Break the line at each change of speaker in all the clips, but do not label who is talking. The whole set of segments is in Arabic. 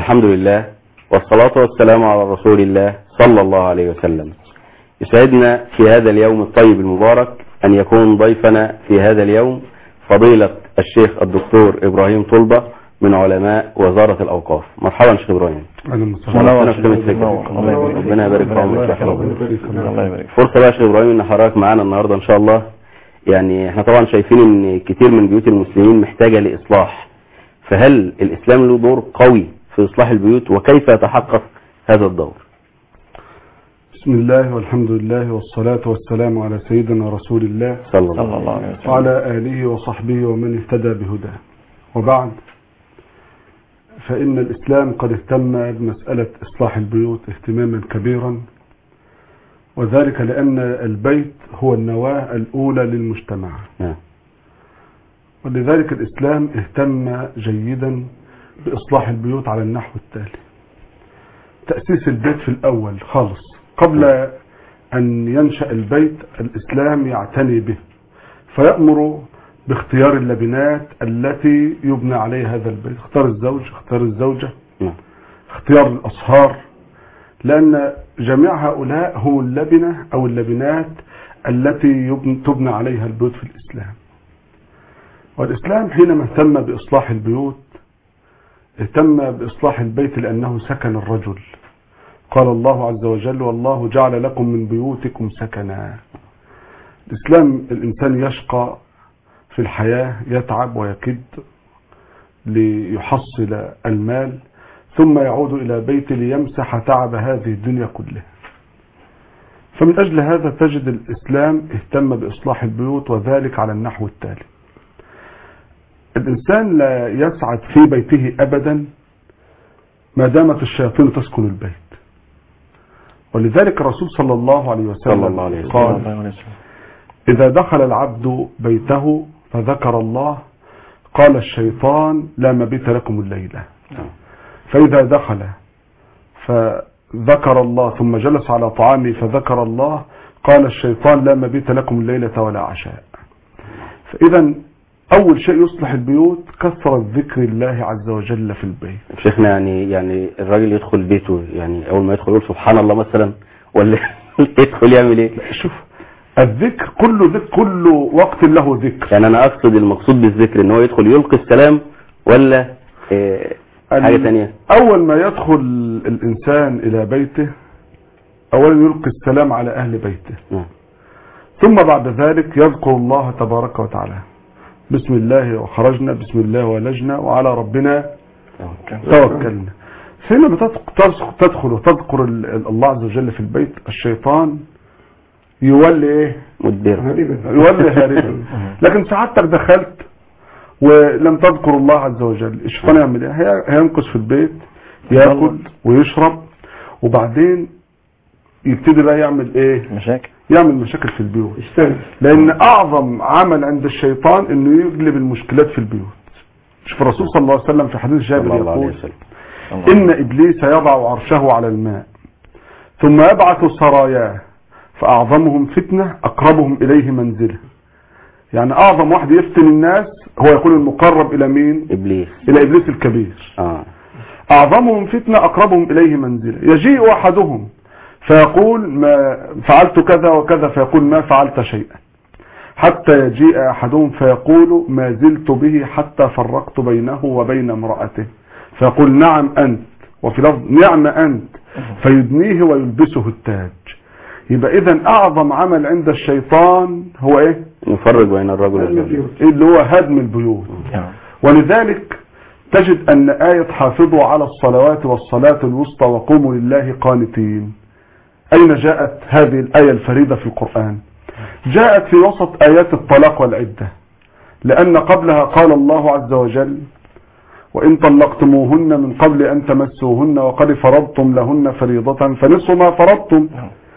الحمد لله والصلاة والسلام على رسول الله صلى الله عليه وسلم. يسعدنا في هذا اليوم الطيب المبارك أن يكون ضيفنا في هذا اليوم فضيلة الشيخ الدكتور إبراهيم طلبة من علماء وزارة الأوقاف. مرحبا شيخ إبراهيم. ربنا يبارك في عمرك. فرصة بقى شيخ إبراهيم إن حضرتك معانا النهاردة إن شاء الله. يعني احنا طبعا شايفين إن كتير من بيوت المسلمين محتاجة لإصلاح، فهل الإسلام له دور قوي في إصلاح البيوت وكيف يتحقق هذا الدور؟
بسم الله والحمد لله والصلاة والسلام على سيدنا رسول الله
صلى الله عليه وسلم
وعلى آله وصحبه ومن اهتدى بهداه. وبعد، فإن الإسلام قد اهتم بمسألة إصلاح البيوت اهتماما كبيرا، وذلك لأن البيت هو النواة الأولى للمجتمع. ولذلك الإسلام اهتم جيدا بإصلاح البيوت على النحو التالي: تأسيس البيت في الأول خالص قبل أن ينشأ البيت. الإسلام يعتني به فيأمر باختيار اللبنات التي يبنى عليها هذا البيت، اختيار الزوج، اختيار الزوجة، اختيار الأصهار، لأن جميع هؤلاء هم اللبنة أو اللبنات التي تبنى عليها البيوت في الإسلام. والإسلام حينما اهتم بإصلاح البيوت اهتم بإصلاح البيت لأنه سكن الرجل. قال الله عز وجل: والله جعل لكم من بيوتكم سكنا. الإسلام الإنسان يشقى في الحياة، يتعب ويكد ليحصل المال، ثم يعود إلى بيته ليمسح تعب هذه الدنيا كلها. فمن أجل هذا تجد الإسلام اهتم بإصلاح البيوت، وذلك على النحو التالي: الإنسان لا يسعد في بيته أبدا ما دامت الشياطين تسكن البيت. ولذلك الرسول صلى الله عليه وسلم قال: إذا دخل العبد بيته فذكر الله قال الشيطان: لا مبيت لكم الليلة. فإذا دخل فذكر الله ثم جلس على طعامه فذكر الله قال الشيطان: لا مبيت لكم الليلة ولا عشاء. فإذا أول شيء يصلح البيوت كثرة ذكر الله عز وجل في البيت.
شيخنا يعني الراجل يدخل بيته، يعني أول ما يدخل يقول سبحان الله مثلا، ولا يدخل يعمل إيه؟
شوف، الذكر كل وقت له ذكر.
يعني أنا أقصد المقصود بالذكر إن هو يدخل يلقي السلام ولا حاجة ثانية؟
أول ما يدخل الإنسان إلى بيته أولا يلقي السلام على أهل بيته، ثم بعد ذلك يذكر الله تبارك وتعالى: بسم الله وخرجنا، بسم الله ولجنا، وعلى ربنا توكلنا. حينما تدخل وتذكر الله عز وجل في البيت، الشيطان يولي ايه؟
مدبر،
يولي هاربا. لكن سعادتك دخلت ولم تذكر الله عز وجل، الشيطان يعمل ايه؟ هينقص في البيت، ياكل ويشرب، وبعدين يبتدي بقى يعمل ايه؟ يعمل مشاكل في البيوت. لأن أعظم عمل عند الشيطان أنه يجلب المشكلات في البيوت. شوف الرسول صلى الله عليه وسلم في حديث جابر يقول: إن إبليس يضع عرشه على الماء ثم يبعث سراياه فأعظمهم فتنة أقربهم إليه منزله. يعني أعظم واحد يفتن الناس هو يكون المقرب إلى مين؟
إبليس.
إلى إبليس الكبير. أعظمهم فتنة أقربهم إليه منزله. يجيء أحدهم فيقول: ما فعلت كذا وكذا، فيقول: ما فعلت شيئا. حتى يجيء أحدهم فيقول: ما زلت به حتى فرقت بينه وبين امرأته، فيقول: نعم أنت، وفي لفظ: نعم أنت، فيدنيه ويلبسه التاج. يبقى إذن أعظم عمل عند الشيطان هو إيه؟
يفرق بين الرجل والزوجة،
اللي هو هدم البيوت. ولذلك تجد أن آية حافظوا على الصلوات والصلاة الوسطى وقوموا لله قانتين، أين جاءت هذه الآية الفريدة في القرآن؟ جاءت في وسط آيات الطلاق والعدة، لأن قبلها قال الله عز وجل: وإن طلقتموهن من قبل أن تمسوهن وقد فرضتم لهن فريضة فنصف ما فرضتم.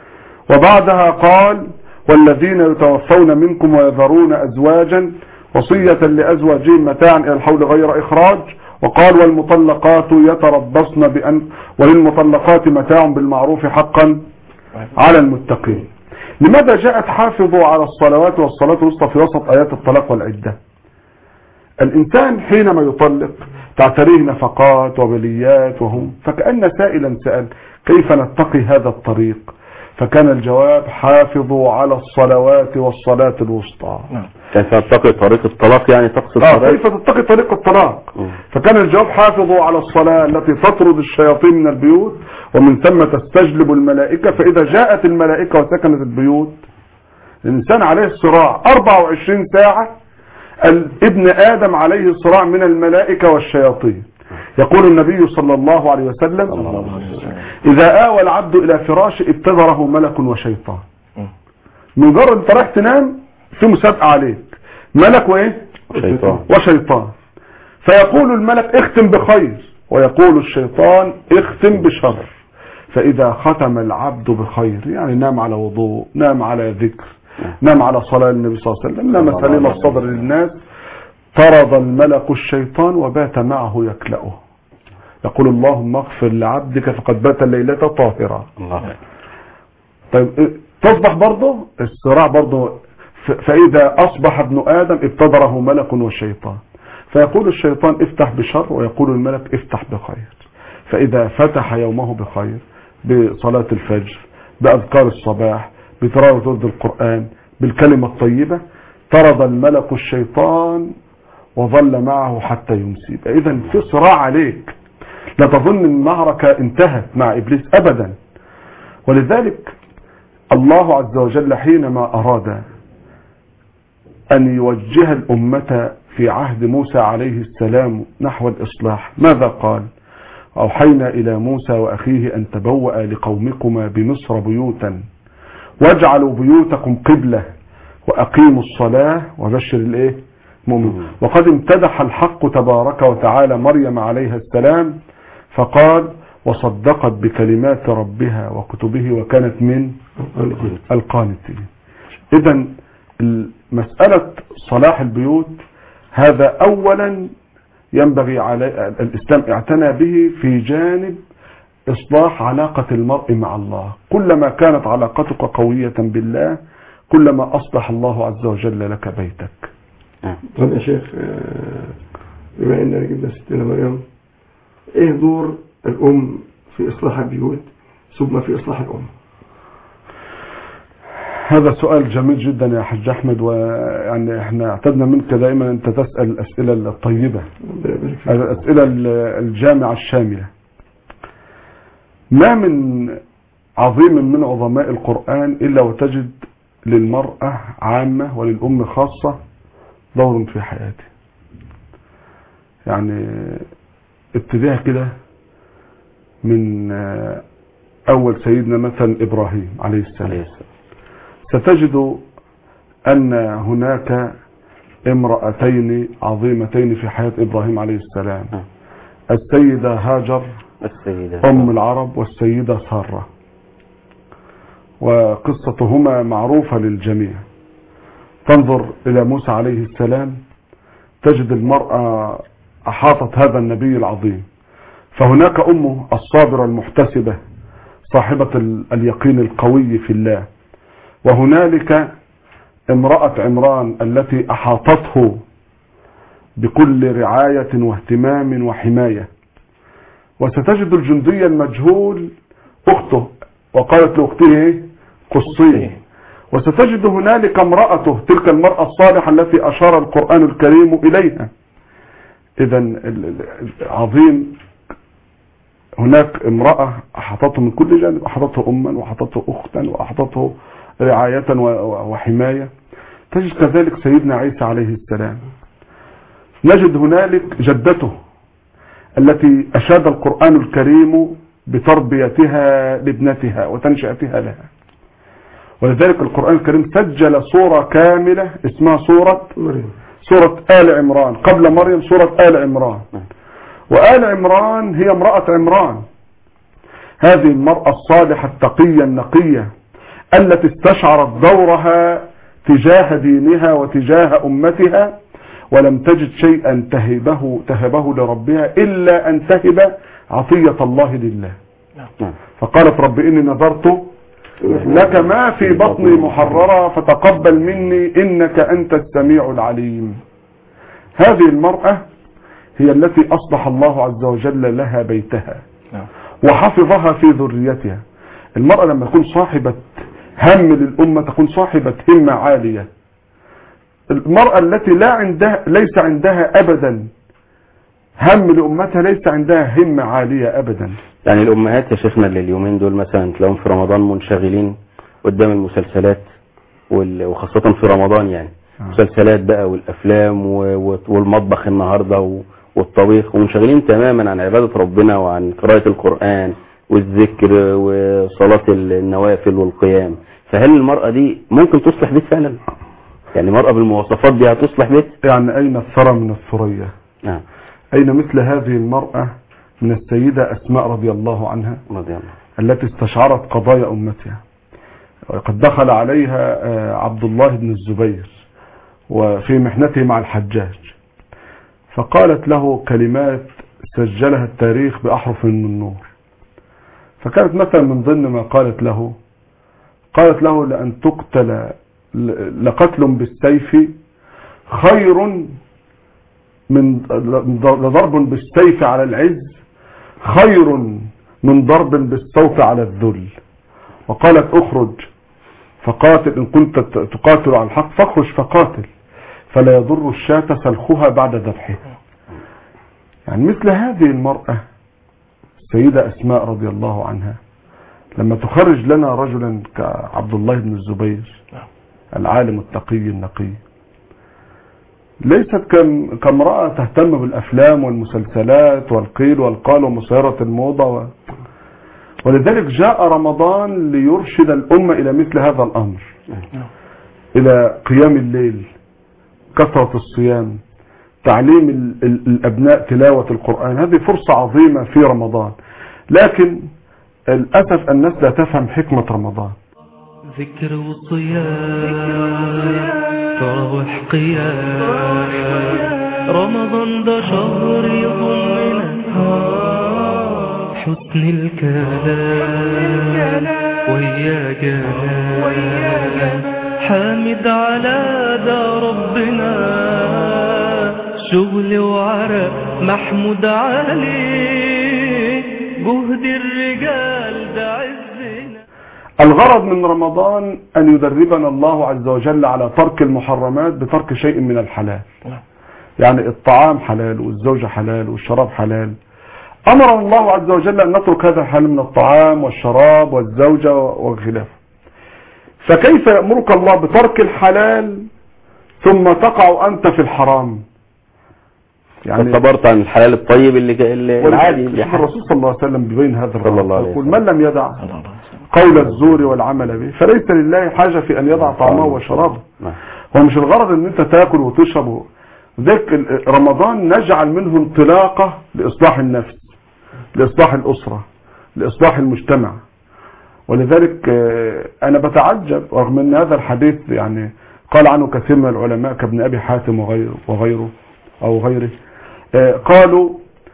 وبعدها قال: والذين يتوفون منكم ويذرون أزواجا وصية لأزواجهم متاعا إلى الحول غير إخراج. وقال: والمطلقات يتربصن وللمطلقات متاع بالمعروف حقا على المتقين. لماذا جاءت حافظوا على الصلوات والصلاة الوسطى في وسط آيات الطلاق والعدة؟ الإنسان حينما يطلق تعتريه نفقات وبليات وهم، فكأن سائلا سأل كيف نتقي هذا الطريق؟ فكان الجواب حافظوا على الصلوات والصلاة الوسطى.
كيف تتقي طريق الطلاق؟ يعني تقصد
كيف تتقي طريق الطلاق؟ فكان الجواب حافظوا على الصلاة التي تطرد الشياطين من البيوت ومن ثم تستجلب الملائكة، فإذا جاءت الملائكة وسكنت البيوت الإنسان عليه الصراع 24 ساعة. ابن آدم عليه الصراع من الملائكة والشياطين. يقول النبي صلى الله عليه وسلم إذا آوى العبد إلى فراش ابتدره ملك وشيطان. مجرد انت رايح تنام في مسابقة عليك ملك وايه وشيطان، فيقول الملك اختم بخير ويقول الشيطان اختم بشر. فإذا ختم العبد بخير يعني نام على وضوء، نام على ذكر، نام على صلاة النبي صلى الله عليه وسلم، نام سليم الصدر للناس، طرد الملك الشيطان وبات معه يكلأه. يقول اللهم اغفر لعبدك فقد بات الليلة طاهرا. طيب تصبح برضه الصراع برضه. فإذا أصبح ابن آدم ابتدره ملك وشيطان، فيقول الشيطان افتح بشر ويقول الملك افتح بخير. فإذا فتح يومه بخير بصلاة الفجر، بأذكار الصباح، بتلاوة ورد القرآن، بالكلمة الطيبة، طرد الملك الشيطان وظل معه حتى يمسي. إذا في صراع عليك، لا تظن المعركة انتهت مع إبليس أبدا. ولذلك الله عز وجل حينما أراد أن يوجه الأمة في عهد موسى عليه السلام نحو الإصلاح ماذا قال؟ أوحينا إلى موسى وأخيه أن تبوأ لقومكما بمصر بيوتا واجعلوا بيوتكم قبلة وأقيموا الصلاة وبشر الإيه؟ مؤمن. وقد امتدح الحق تبارك وتعالى مريم عليها السلام فقال وصدقت بكلمات ربها وكتبه وكانت من القانتين. إذن مسألة صلاح البيوت هذا أولا ينبغي على الإسلام اعتنى به في جانب إصلاح علاقة المرء مع الله. كلما كانت علاقتك قوية بالله كلما أصلح الله عز وجل لك بيتك.
طيب يا شيخ، بما أننا جبنا ستنا مريم، إيه دور الأم في إصلاح البيوت ثم في إصلاح الأم؟
هذا سؤال جميل جدا يا حاج أحمد، ويعني احنا اعتدنا منك دائما أنت تسأل الأسئلة الطيبة، الأسئلة الجامعة الشاملة. ما من عظيم من عظماء القرآن إلا وتجد للمرأة عامة وللأم خاصة دور في حياته. يعني ابتداء كده من أول سيدنا مثلا إبراهيم عليه السلام، ستجد أن هناك امرأتين عظيمتين في حياة إبراهيم عليه السلام، السيدة هاجر أم العرب والسيدة سارة، وقصتهما معروفة للجميع. تنظر إلى موسى عليه السلام تجد المرأة أحاطت هذا النبي العظيم، فهناك أمه الصابرة المحتسبة صاحبة اليقين القوي في الله، وهنالك امرأة عمران التي أحاطته بكل رعاية واهتمام وحماية، وستجد الجندي المجهول أخته وقالت لأخته قصيه، وستجد هنالك امرأته تلك المرأة الصالحة التي أشار القرآن الكريم إليها. إذن عظيم. هناك امرأة أحاطته من كل جانب، أحاطته أما وأحاطته أختا وأحاطته رعاية وحماية. تجد كذلك سيدنا عيسى عليه السلام. نجد هنالك جدته التي أشاد القرآن الكريم بتربيتها لابنتها وتنشئتها لها. ولذلك القرآن الكريم سجل صورة كاملة اسمها سورة آل عمران، قبل مريم سورة آل عمران. وآل عمران هي امرأة عمران، هذه المرأة الصالحة التقية النقية التي استشعرت دورها تجاه دينها وتجاه أمتها، ولم تجد شيئا تهبه لربها إلا أن تهب عطية الله لله. فقالت رب إني نذرت لك ما في بطني محررا فتقبل مني إنك أنت السميع العليم. هذه المرأة هي التي أصلح الله عز وجل لها بيتها وحفظها في ذريتها. المرأة لما تكون صاحبة هم للأمة تكون صاحبة همة عالية. المرأة التي ليس عندها أبدا هم لأمتها ليس عندها همة عالية أبدا.
يعني الأمهات يا شيخنا اللي اليومين دول مثلا تلاقيهم في رمضان منشغلين قدام المسلسلات وخاصة في رمضان يعني مسلسلات بقى والأفلام والمطبخ النهاردة والطبيخ ومنشغلين تماما عن عبادة ربنا وعن قراءة القرآن والذكر وصلاة النوافل والقيام. فهل المرأة دي ممكن تصلح بيت فعلا؟ يعني مرأة بالمواصفات دي هتصلح بيت؟
يعني أين الثرى من الثريا؟ أين مثل هذه المرأة من السيدة أسماء رضي الله عنها التي استشعرت قضايا أمتها؟ وقد دخل عليها عبد الله بن الزبير وفي محنته مع الحجاج فقالت له كلمات سجلها التاريخ بأحرف من نور. فكانت مثلا من ضمن ما قالت له لأن تقتل لقتل بالسيف خير من ضرب بالسيف على العز خير من ضرب بالسوف على الذل. وقالت اخرج فقاتل إن كنت تقاتل على الحق فاخرج فقاتل فلا يضر الشاة سلخها بعد ذبحها. يعني مثل هذه المرأة السيدة أسماء رضي الله عنها لما تخرج لنا رجلا كعبد الله بن الزبير العالم التقي النقي ليست كامرأة تهتم بالأفلام والمسلسلات والقيل والقال ومسيرة الموضة ولذلك جاء رمضان ليرشد الأمة إلى مثل هذا الأمر، إلى قيام الليل، كثرة الصيام، تعليم الأبناء تلاوة القرآن. هذه فرصة عظيمة في رمضان، لكن للأسف الناس لا تفهم حكمة رمضان.
ذكر وصيام تراوح قيام رمضان ده شهر يضمنا حسن الكلام ويا جلال حامد على ده ربنا شغل وعرق محمود عليه جهد الرجال ده عزنا.
الغرض من رمضان أن يدربنا الله عز وجل على ترك المحرمات بترك شيء من الحلال. يعني الطعام حلال والزوجة حلال والشراب حلال. أمر الله عز وجل أن نترك هذا الحلال من الطعام والشراب والزوجة وخلافه. فكيف يأمرك الله بترك الحلال ثم تقع أنت في الحرام؟
يعني صبرت عن الحلال الطيب اللي العادي.
الرسول صلى الله عليه وسلم بيبين هذا الغرض، يقول من لم يدع قول الزور والعمل به فليس لله حاجة في أن يضع طعامه وشرابه. هو مش الغرض أن أنت تأكل وتشرب. ذلك رمضان نجعل منه انطلاقة لإصلاح النفس، لإصلاح الأسرة، لإصلاح المجتمع. ولذلك أنا بتعجب رغم أن هذا الحديث يعني قال عنه كثير من العلماء كابن أبي حاتم وغيره أو غيره، قالوا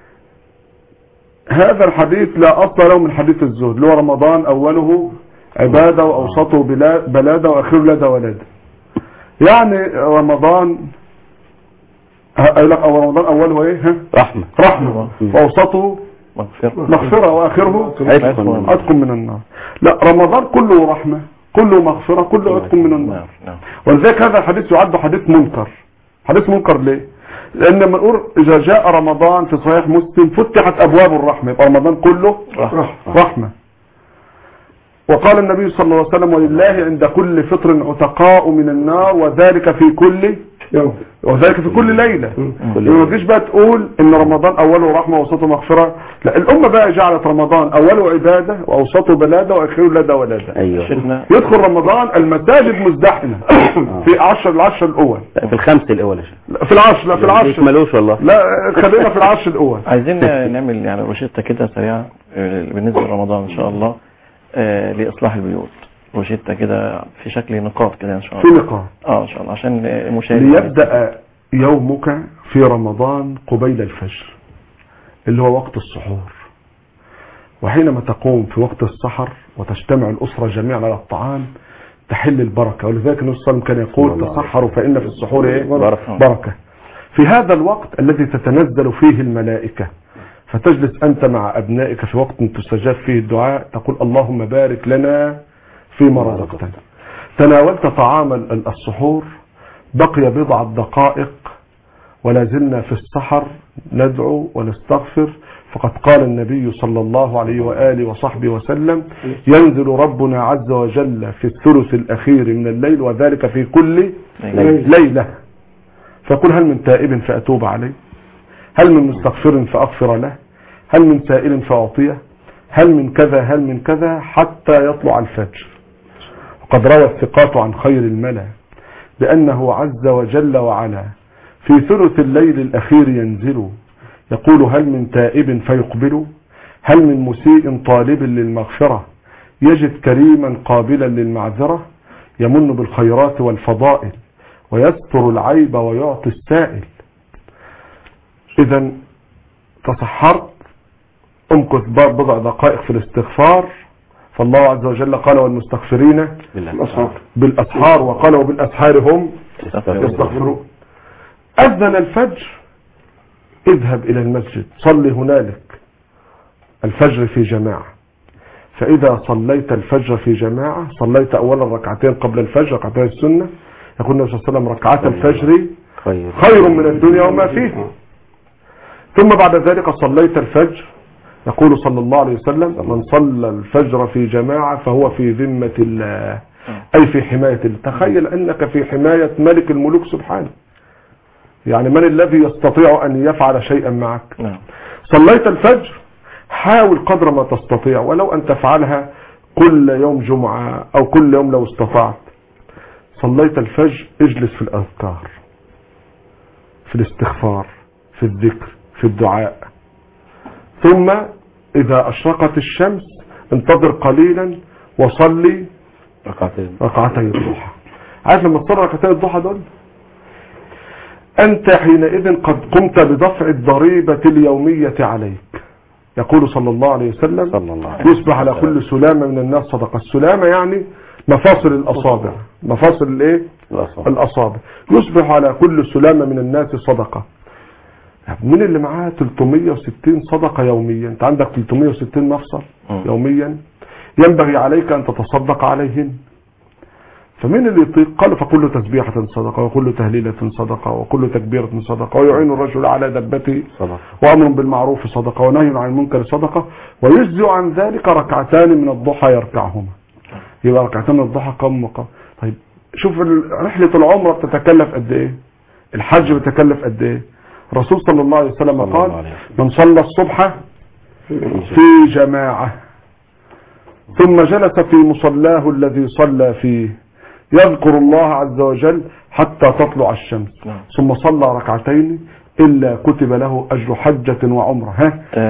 هذا الحديث لا أصل له من حديث الزهد، اللي هو رمضان أوله عبادة وأوسطه بلادة وآخره لدى ولادة. يعني رمضان رمضان أوله إيه؟ رحمة وأوسطه مغفرة وآخره عتق من النار. لا، رمضان كله رحمة، كله مغفرة، كله عتق من النار. ولذلك هذا الحديث يعد حديث منكر. حديث منكر ليه؟ لأن لما نقول إذا جاء رمضان في صحيح مسلم فتحت أبواب الرحمة، يبقى رمضان كله رحمة. وقال النبي صلى الله عليه وسلم ولله عند كل فطر عتقاء من النار وذلك في كل يوم وذلك في كل ليلة. ما تجيش بقى تقول ان رمضان اوله رحمة واوسطه مغفرة. لا، الامة بقى جعلت رمضان اوله عبادة واوسطه بلادة واخره لدى ولادة. يدخل رمضان المساجد مزدحمة في العشر الاول،
في الخمس الاول،
في العشر، لا في العشر
ملوش والله،
لا خلينا في العشر الاول.
عايزين نعمل يعني روشتة كده سريعة بالنسبة لرمضان ان شاء الله لإصلاح البيوت، روشتة كده في شكل نقاط كده ان شاء الله.
في نقاط
ان شاء الله عشان المشاهد.
ليبدأ يومك في رمضان قبيل الفجر اللي هو وقت السحور، وحينما تقوم في وقت السحر وتجتمع الأسرة جميعا على الطعام تحل البركة. ولذلك النبي صلى الله عليه وسلم كان يقول تسحروا فإن في السحور إيه؟ بركة. في هذا الوقت الذي تتنزل فيه الملائكة، فتجلس أنت مع أبنائك في وقت تستجاب فيه الدعاء، تقول اللهم بارك لنا فيما رزقتنا. تناولت طعام السحور، بقي بضعة دقائق ولا زلنا في السحر ندعو ونستغفر، فقد قال النبي صلى الله عليه وآله وصحبه وسلم: ينزل ربنا عز وجل في الثلث الأخير من الليل، وذلك في كل ليلة، فقل هل من تائب فأتوب عليه، هل من مستغفر فأغفر له، هل من سائل فأعطيه، هل من كذا هل من كذا، حتى يطلع الفجر. وقد روى الثقات عن خير الملا بأنه عز وجل وعلا في ثلث الليل الأخير ينزل يقول: هل من تائب فيقبل، هل من مسيء طالب للمغفرة، يجد كريما قابلا للمعذرة، يمن بالخيرات والفضائل، ويستر العيب ويعطي السائل. إذا تسحرت، امكث بضع دقائق في الاستغفار، فالله عز وجل قال: والمستغفرين بالأسحار، وقال: وبالأسحار هم يستغفرون. أذن الفجر، اذهب إلى المسجد، صلي هنالك الفجر في جماعة. فإذا صليت الفجر في جماعة، صليت أولا ركعتين قبل الفجر، ركعتين السنة، يقول النبي صلى الله عليه وسلم: ركعات الفجر خير من الدنيا وما فيه. ثم بعد ذلك صليت الفجر، يقول صلى الله عليه وسلم: من صلى الفجر في جماعة فهو في ذمة الله، أي في حماية الله. تخيل أنك في حماية ملك الملوك سبحانه، يعني من الذي يستطيع أن يفعل شيئا معك؟ صليت الفجر، حاول قدر ما تستطيع ولو أن تفعلها كل يوم جمعة أو كل يوم لو استطعت. صليت الفجر، اجلس في الأذكار، في الاستغفار، في الذكر، في الدعاء. ثم إذا أشرقت الشمس انتظر قليلا وصلي ركعتي الضحى. عارف لما تصلي ركعتي الضحى دول، أنت حينئذ قد قمت بدفع الضريبة اليومية عليك. يقول صلى الله عليه وسلم: يصبح على كل سلامة من الناس صدقة. السلامة يعني مفاصل الأصابع، مفاصل الايه؟ الأصابع. يصبح على كل سلامة من الناس صدقة. من اللي معاه 360 صدقة يوميا؟ انت عندك 360 مفصل يوميا، ينبغي عليك أن تتصدق عليهن. فمن اللي يطيق؟ قال: فكل تسبيحة صدقة، وكل تهليلة صدقة، وكل تكبيرة صدقة، ويعين الرجل على دبته صدقة، وأمر بالمعروف صدقة، ونهي عن المنكر صدقة، ويجزئ عن ذلك ركعتان من الضحى يركعهما. يبقى ركعتان من الضحى قام مقام. طيب شوف رحلة العمرة بتتكلف قد ايه، الحج بتكلف قد ايه. الرسول صلى الله عليه وسلم قال: من صلى الصبح في جماعة ثم جلس في مصلاه الذي صلى فيه يذكر الله عز وجل حتى تطلع الشمس، ثم صلى ركعتين إلا كتب له أجر حجة وعمرة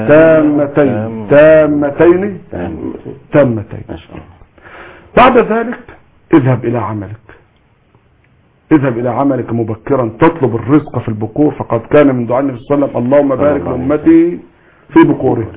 تامتين. بعد ذلك اذهب إلى عملك، اذهب إلى عملك مبكرا، تطلب الرزق في البكور، فقد كان من دعاء النبي صلى الله عليه وسلم: اللهم بارك لأمتي في بكورها.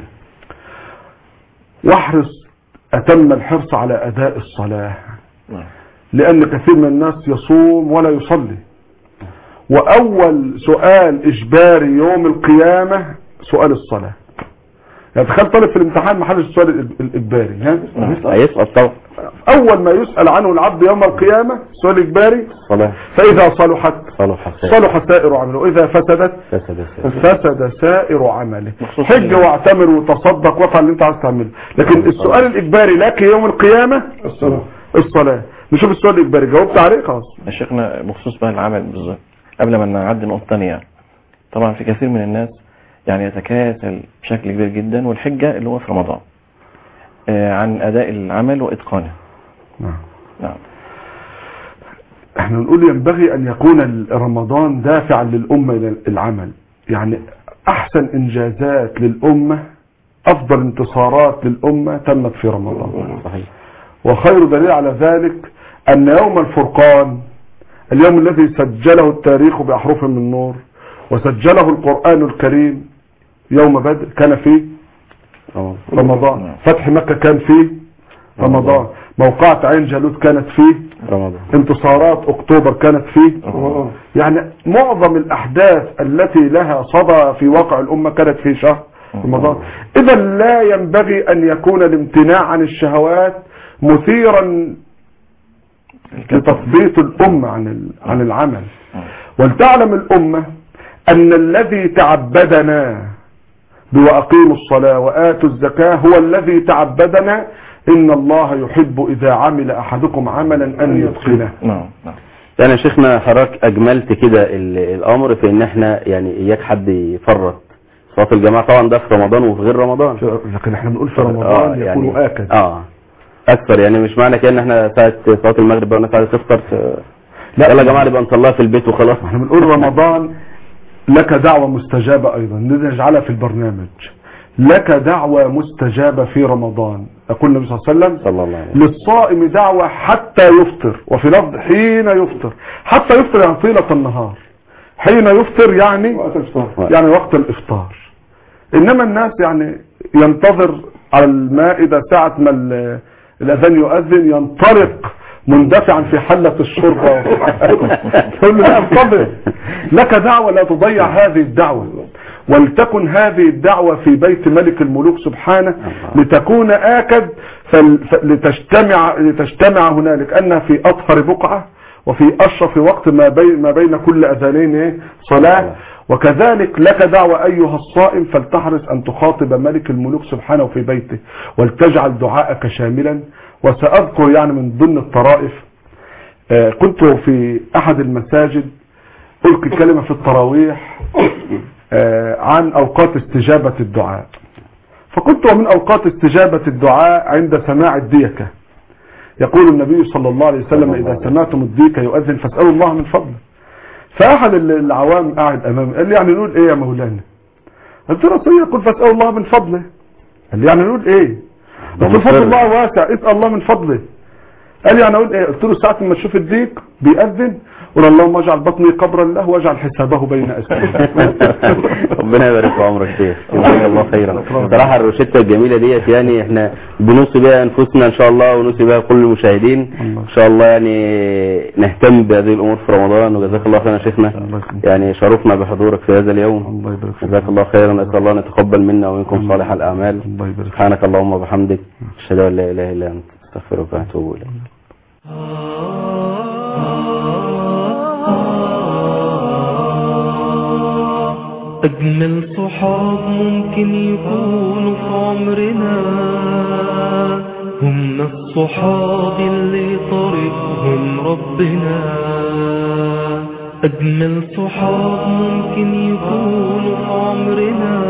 واحرص أتم الحرص على أداء الصلاة، لأن كثير من الناس يصوم ولا يصلي. وأول سؤال إجباري يوم القيامة سؤال الصلاة. يعني تخيل طالب في الامتحان ما حلش السؤال الإجباري،
هيسأل طبعا.
أول ما يسأل عنه العبد يوم القيامة سؤال إجباري صلاة. فإذا صلح سائر عمله، وإذا فسدت فسد سائر عمله. حج واعتمر وتصدق وافعل اللي انت عايز تعمله، لكن السؤال الإجباري لك يوم القيامة الصلاة. نشوف السؤال الإجباري جاوبت عليه خلاص.
يا شيخنا بخصوص بقى العمل بالظبط، قبل ما نعدي نقطة ثانية، طبعا في كثير من الناس يعني يتكاسل بشكل كبير جدا، والحجة اللي هو في رمضان عن أداء العمل وإتقانه.
نعم. احنا نقول ينبغي أن يكون رمضان دافعا للأمة إلى العمل، يعني أحسن إنجازات للأمة، أفضل انتصارات للأمة تمت في رمضان.
صحيح.
وخير دليل على ذلك أن يوم الفرقان، اليوم الذي سجله التاريخ بأحرف من نور وسجله القرآن الكريم، يوم بدر كان فيه رمضان، فتح مكة كان فيه رمضان. موقعة عين جالوت كانت فيه
رمضان.
انتصارات اكتوبر كانت فيه يعني معظم الاحداث التي لها صدى في واقع الامة كانت في شهر رمضان. اذا لا ينبغي ان يكون الامتناع عن الشهوات مثيرا لتثبيط الامة عن العمل. ولتعلم الامة ان الذي تعبدنا بوأقيموا الصلاة وآتوا الزكاة هو الذي تعبدنا. إن الله يحب إذا عمل أحدكم عملا أن يتقنه.
يعني يا شيخنا حضرتك أجملت كده الأمر في إن إحنا يعني إياك حد يفرط صلاة الجماعة. طبعا ده في رمضان وفي غير رمضان،
لكن إحنا بنقول في رمضان يكون
يعني
آكد
أكثر. يعني مش معنى كده إن إحنا ساعة صلاة المغرب بقى الناس عايزة تفطر لا يلا يا جماعة نبقى نصليها في البيت وخلاص.
إحنا بنقول رمضان لك دعوة مستجابة أيضا نجعلها في البرنامج. لك دعوة مستجابة في رمضان. يقول النبي صلى الله عليه وسلم للصائم دعوة حتى يفطر، وفي لفظ حين يفطر. حتى يفطر يعني طيلة النهار، حين يفطر يعني وقت الإفطار. إنما الناس يعني ينتظر على المائدة ساعة ما الأذان يؤذن ينطلق مندفعا في حلة الشرطة تقول له لا انتظر، لك دعوة لا تضيع هذه الدعوة. ولتكن هذه الدعوة في بيت ملك الملوك سبحانه لتكون آكد لتجتمع هنالك أنها في أطهر بقعة وفي أشرف وقت ما بين كل أذانين صلاة. وكذلك لك دعوة أيها الصائم فلتحرص أن تخاطب ملك الملوك سبحانه في بيته ولتجعل دعاءك شاملا. وسأذكر يعني من ضمن الطرائف كنت في أحد المساجد ألقي كلمة في التراويح عن أوقات استجابة الدعاء. فقلت ومن أوقات استجابة الدعاء عند سماع الديكة. يقول النبي صلى الله عليه وسلم إذا سمعتم الديكة يؤذن فاسألوا الله من فضله. فأحد العوام قاعد أمامي قال لي يعني نقول إيه يا مولانا؟ قلت له رسول يقول فاسألوا الله من فضله. قال لي يعني نقول إيه؟ قلت له فضل الله واسع اسأل الله من فضله. قال لي يعني أقول إيه؟ قلت له ساعة ما تشوف الديك بيأذن قل اللهم اجعل بطني قبرا له واجعل حسابه بين اسفل.
ربنا يبارك في عمرك شيخ، جزاك الله خيرا. بصراحه الروشته الجميله ديت يعني احنا بنوصي بها انفسنا ان شاء الله ونوصي بها كل المشاهدين ان شاء الله. يعني نهتم بهذه الامور في رمضان. وجزاك الله خيرا يا شيخنا، يعني شرفنا بحضورك في هذا اليوم. جزاك الله خيرا. نسال الله ان يتقبل منا ومنكم صالح الاعمال. سبحانك اللهم وبحمدك اشهد ان لا اله الا انت استغفرك واتوب اليك.
أجمل صحاب ممكن يكونوا في عمرنا هم الصحاب اللي طريقهم ربنا. أجمل صحاب ممكن يكونوا في عمرنا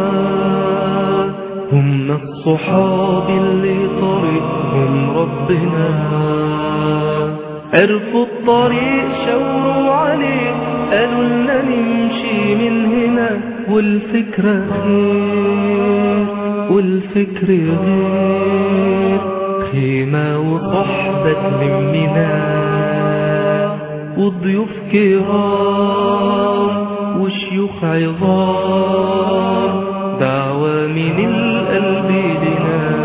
هم الصحاب اللي طريقهم ربنا. عرفوا الطريق شاوروا عليه قالوا لنا نمشي من هنا والفكرة غير والفكر غير. خيمة وصحبة تلمنا وضيوف كرام وشيوخ عظام دعوة من القلب لنا.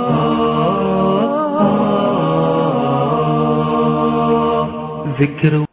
ذكر